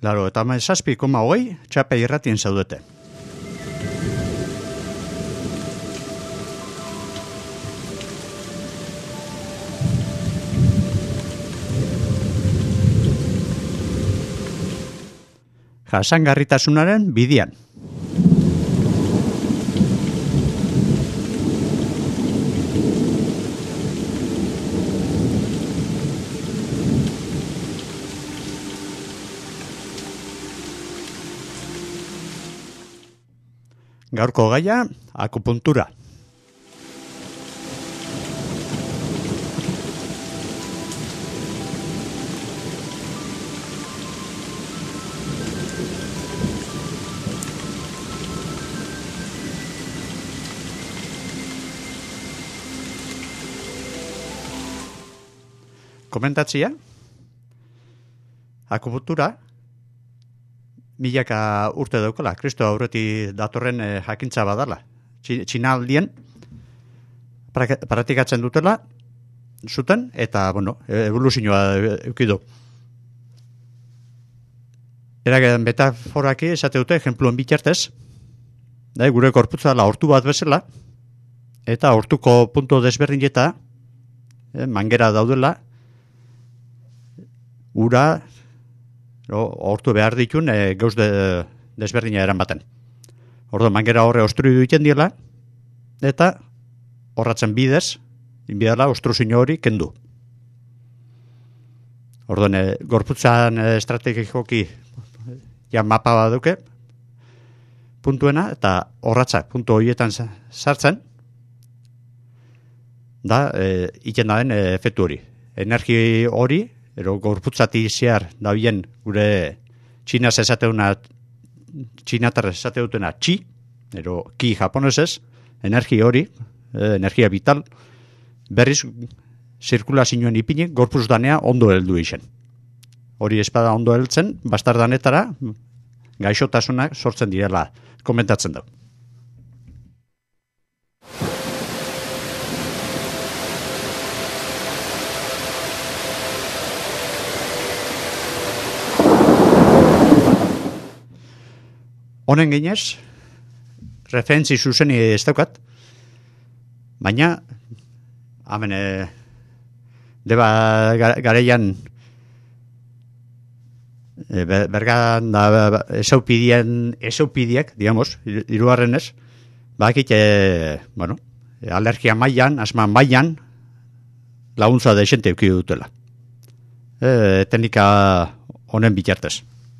Laro, eta 7,8 txape irratien zaudete. Jasangarritasunaren bidian. Gaurko gaia, akupuntura. Komentatzia, akupuntura, milaka urte daukala, Kristo aurreti datorren jakintza badala. Txinaldien praktikatzen dutela, zuten, eta, evoluzioa eukidu. Eragen metaforaki esate dute, ejempluen bitartez, gure korputza dela hortu bat bezala, eta hortuko punto desberdineta, mangera daudela, ura, hortu behar ditun gauz desberdina eran baten. Ordo, mangera horre ostruidu iten diela, eta horratzen bidez, inbidala ostruzio hori kendu. Ordo, gorputzan estrategikoki ja mapa bat duke, puntuena, eta horratzak puntu horietan sartzen, da, iten daen efektu hori. Energi hori, gorputzati zehar dabien gure txinaz esateuna, txinatar esateutena txi, ki japonesez, energi hori, energia vital, berriz zirkulazioen ipinik gorputz danea ondo heldu isen. Hori espada ondo heltzen, bastardanetara gaixotasunak sortzen direla komentatzen da. Honen ginez, referentzi zuzeni ez daukat, baina, hemen, deba gareian, bergan da esaupidiek, digamos, irugarrenez, bakit, alergia mailan, asma mailan, laguntza desente euki dutela. Teknika honen bitartez.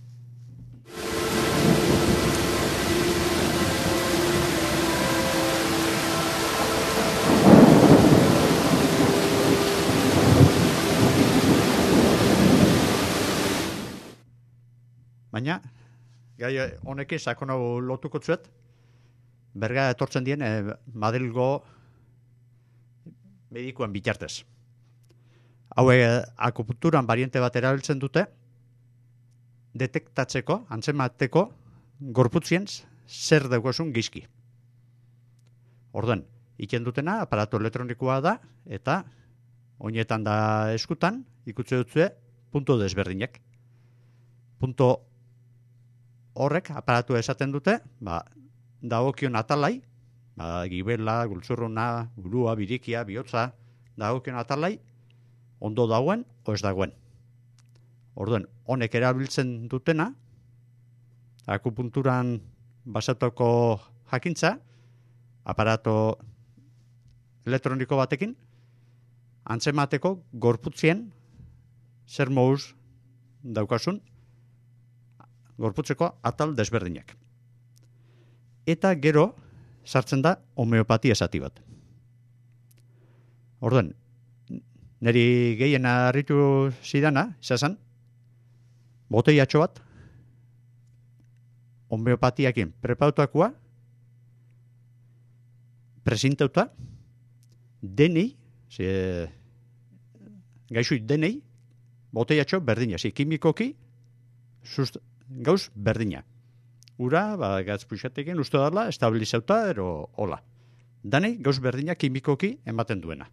Baina, gai honekin sakono lotuko zuet, berga etortzen dien Madrilgo medikuen bitartez. Hau akupunturan variante bat erabiltzen dute, detektatzeko, antzemateko, gorputzien zer daukasun gizki. Orduan, iken dutena, aparato elektronikoa da, eta oinetan da eskutan, ikutze dutzue, punto desberdinak. Punto horrek aparatu esaten dute, dagokion atalai, gibela, gultzurruna, burua, birikia, bihotza, dagokion atalai, ondo dagoen, o ez dagoen. Orduan, honek erabiltzen dutena, akupunturan basatuko jakintza, aparato elektroniko batekin, antzemateko gorputzien zer moduz daukasun, gorputzeko atal desberdinak. Eta gero sartzen da homeopatia esati bat. Orduan, niri gehien harritu zidana, izazan, boteiatxo bat, homeopatiakin prepautakoa, presintauta, denei, gaixuit denei, boteiatxo berdina, kimikoki, gauz berdina. Ura, gatz puxatekin uste dala, estabilizauta, ero hola. Danei, gauz berdina kimikoki ematen duena.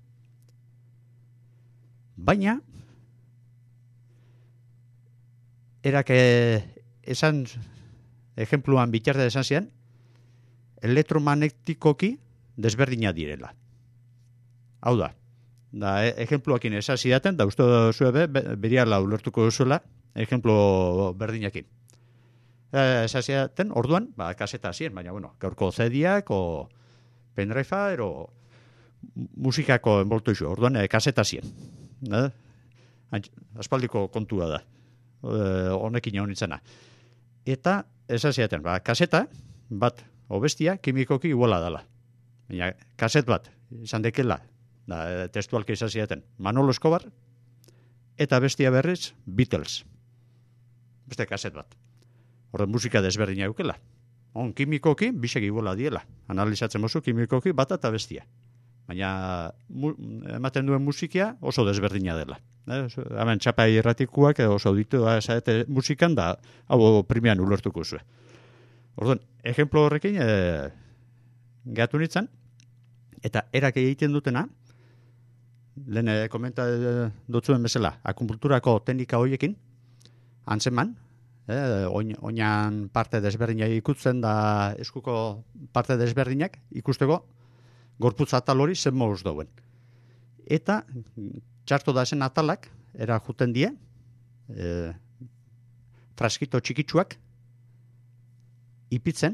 Baina, erak esan, ejempluan bitartez esan zian, elektromagnetikoki desberdina direla. Hau da, ejempluakin esan zidaten, da uste zue beriala ulertuko duzuela, ejemplu berdinakin. Esan zidaten, orduan, kaseta zien, baina, bueno, gaurko CD-ak, o pendrive-a, ero musikako enboltu izu, orduan, kaseta zien. Aspaldiko kontua da, honekin jaun itzena. Eta, esan zidaten, kaseta bat, obestia, kimikoki iguala dela. Baina, kaset bat, izan dekela, testualki izan zidaten, Manolo Escobar, eta bestia berriz, Beatles. Beste kaset bat. Horren musika desberdina eukela. Kimikoki, bisek iguala diela. Analizatzen mozu, kimikoki bat eta bestia. Baina, ematen duen musikia oso desberdina dela. Hemen txapa irratikuak oso ditu musikan, da, hau primean ulertuko zuen. Orduan, ejemplo horrekin, gehatu nintzen, eta erak egiten dutena, lehen komenta dutzuen bezala, akupunturako teknika horiekin, antzeman, oinan parte desberdinak ikutzen da eskuko parte desberdinak ikusteko gorputz atal hori zen moduz dauen. Eta txarto da zen atalak, era juten die, fraskito txikitsuak, ipitzen,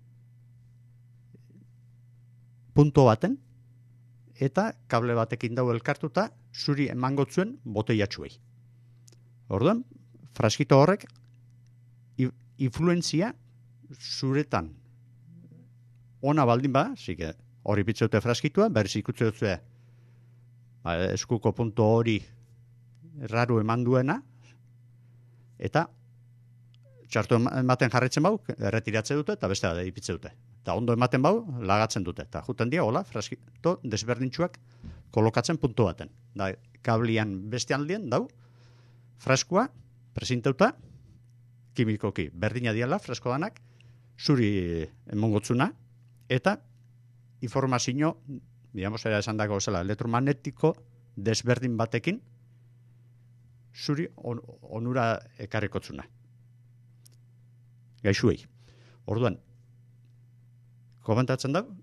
punto baten, eta kable batekin dau elkartuta, zuri emangotzuen boteiatxuei. Orduan, fraskito horrek, influentzia zuretan ona baldin ba, zike, hori pitzeute fraskitua, berriz ikutze dutze eskuko punto hori erraru eman duena, eta txartu ematen jarretzen bau, erretiratze dute, eta beste da ipitze dute. Eta ondo ematen bau, lagatzen dute. Eta juten dia, hola, fraskito desberdintxuak kolokatzen puntu baten. Da, kablian beste aldien, dau, fraskua, presinteuta, kimikoki, berdina diala, fresko danak, zuri emongotzuna, eta informazio, digamos, era esan dago zela, elektromagnetiko desberdin batekin, zuri onura ekarrikotzuna. Gaixuei. Orduan, komentatzen da,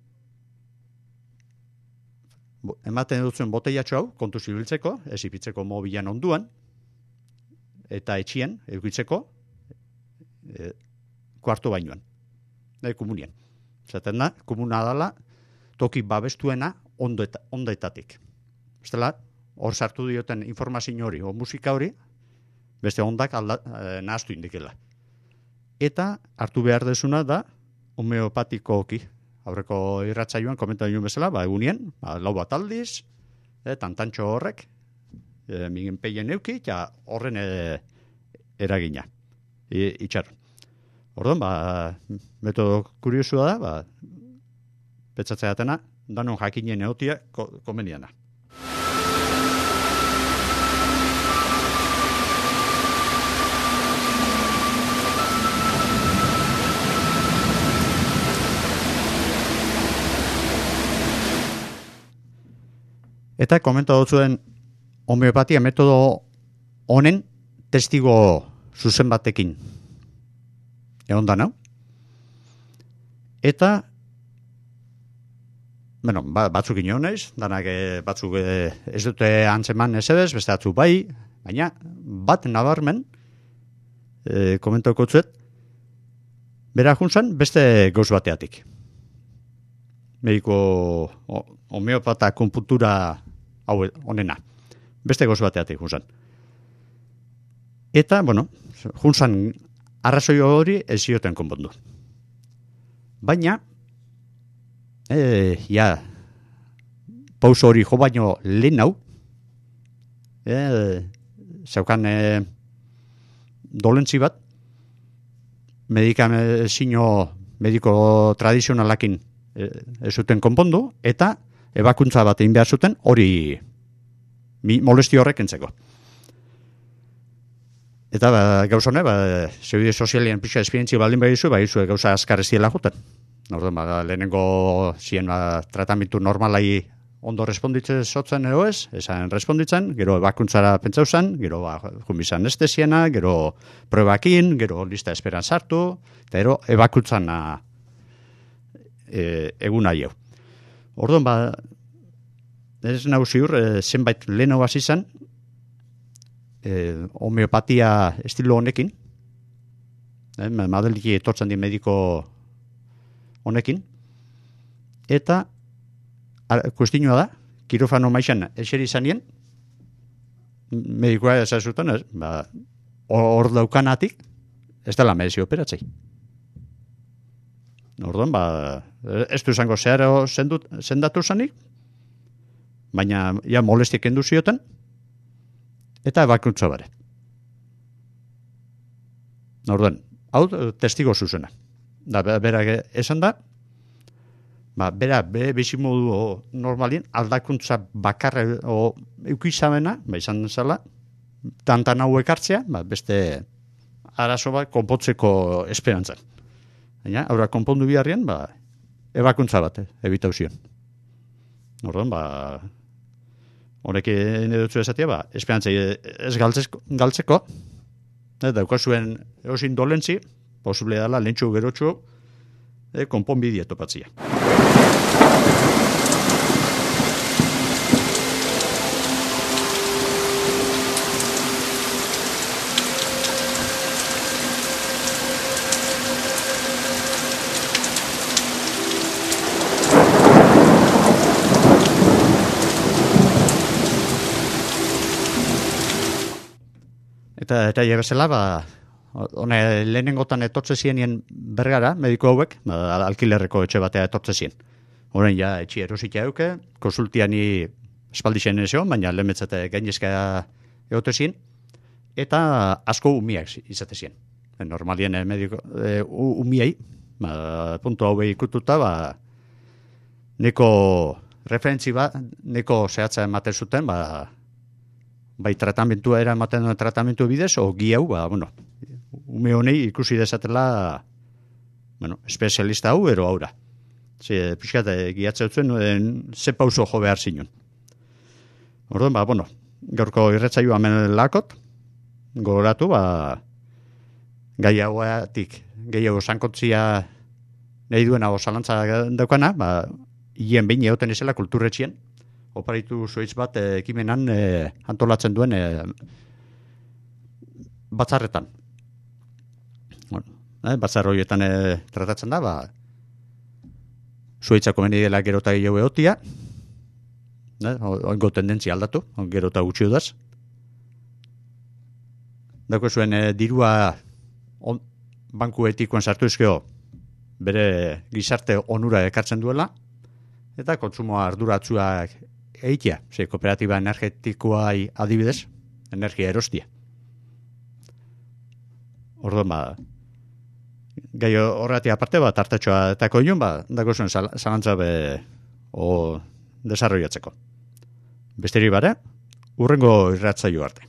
ematen dutzen boteiatxo hau, kontu zibiltzeko, ez ipitzeko mobilan onduan, eta etxien, eukitzeko, kuarto bainoan, komunian. Zaten da, komuna dala, toki babestuena ondaetatik. Bestela, hor sartu dioten informazio hori, o musika hori, beste ondak nahaztu indikela. Eta, hartu behar desuna da, homeopatikoki, aurreko irratsaioan komentatu bezala, egunien, lau bat aldiz, tantantxo horrek, mingen peien euki, eta horren eragina, itxaron. Orduan, metodo kuriosua da, petzatzea atena, danon jakinen egotia komeniana. Eta komenta dutzuen homeopatia metodo honen testigo zuzen batekin egon da, no? Eta, bueno, batzuk inonez, danak batzuk ez dute antzeman ezebez, beste batzuk bai, baina bat nabarmen, komentauko zuet, bera juntzan beste gauz bateatik. Mediko homeopata konputura hau honena. Beste gauz bateatik juntzan. Eta, bueno, juntzan arrazoi hori ez zioten konpondu. Baina, pauso hori jo baino lehen hau, zeukan dolentzi bat, mediko tradizionalakin ez zuten konpondu, eta ebakuntza bat egin behar zuten hori molestio horrek entzeko. Eta gauza hone, zeubide sozialien pixa esperientzia baldin behizu, gauza azkar ez diela juten. Orduan, lehenengo zien tratamentu normalai ondo responditzen zotzen edo ez, esan responditzen, gero ebakuntzara pentsau zen, gero junbizan estesiena, gero probakin, gero lista esperan sartu, eta gero ebakuntzan egun aio. Orduan, ez nahu ziur, zenbait leheno hasi zen, homeopatia estilo honekin, Madeliki etortzen di mediko honekin, eta kuestinua da, kirofano maixan eseri zanien, medikoa esazuten, hor daukanatik, ez dela medizio operatzei. Orduan, ez du izango zeharo zendatu zanik, baina ja molestiek endu zioten, eta ebakuntza bare. Orduan, hau testigo zuzena. Berak esan da, bera bizimodu normalien aldakuntza bakarra eukizamena, izan zela, tantan hau ekartzea, beste arazo bat konpontzeko esperantzan. Baina, aurra konpondu biharrien, ebakuntza bat, ebitau zion. Orduan, horrekin edutzu esatia, esperantzai ez galtzeko, daukazuen eusin dolentzi, posible dala, lentsu gerotxu, konponbidea topatzia. Eta bezala, lehenengotan etortze zienien bergara, mediko hauek, alkilerreko etxe batea etortze zien. Horren ja, etxi erositea euke, konsultiani espaldixen ezeon, baina lehenmetzate gainezka egote zien, eta asko umiak izate zien. Normalien mediko umiei, puntu hau ikututa, neko referentzi neko zehatza ematen zuten, bai tratamentua eramaten duen tratamentu bidez, o gi hau, ume honei ikusi dezatela, espezialista hau, ero haura. Piskat, giatzea dutzen, ze pauso jo behar zinun. Orduan, gaurko irretzaio hemen lakot, gogoratu, gai hauatik, gehiago zankotzia nahi duena o zalantza daukana, hien behin egoten izela kulturretxien, oparitu zuitz bat ekimenan antolatzen duen batzarretan. Batzar horietan tratatzen da, zuitzako meni dela gerota gehiago egotia, oingo tendentzia aldatu, gerota gutxi udaz. Dako zuen dirua banku etikoen sartu izkeo bere gizarte onura ekartzen duela, eta kontsumoa arduratzuak eitea, kooperatiba energetikoa adibidez, energia erostia. Orduan, gai horretia aparte, tartetxoa eta koinun, dako zuen zalantza desarroiatzeko. Besteri bare, urrengo irratzaio arte.